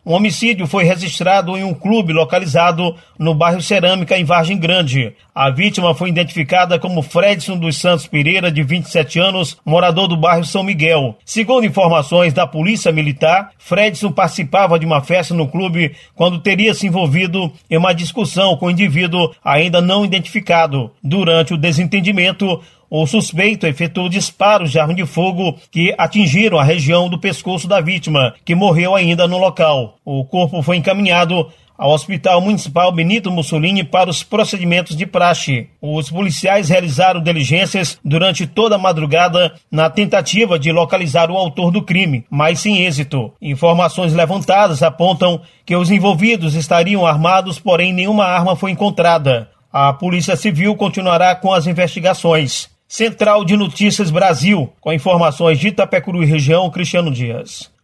Um homicídio foi registrado em um clube localizado no bairro Cerâmica, em Vargem Grande. A vítima foi identificada como Fredson dos Santos Pereira, de 27 anos, morador do bairro São Miguel. Segundo informações da Polícia Militar, Fredson participava de uma festa no clube quando teria se envolvido em uma discussão com um indivíduo ainda não identificado. Durante o desentendimento, o suspeito efetuou disparos de arma de fogo que atingiram a região do pescoço da vítima, que morreu ainda no local. O corpo foi encaminhado ao Hospital Municipal Benito Mussolini para os procedimentos de praxe. Os policiais realizaram diligências durante toda a madrugada na tentativa de localizar o autor do crime, mas sem êxito. Informações levantadas apontam que os envolvidos estariam armados, porém nenhuma arma foi encontrada. A Polícia Civil continuará com as investigações. Central de Notícias Brasil, com informações de Itapecuru e região, Cristiano Dias.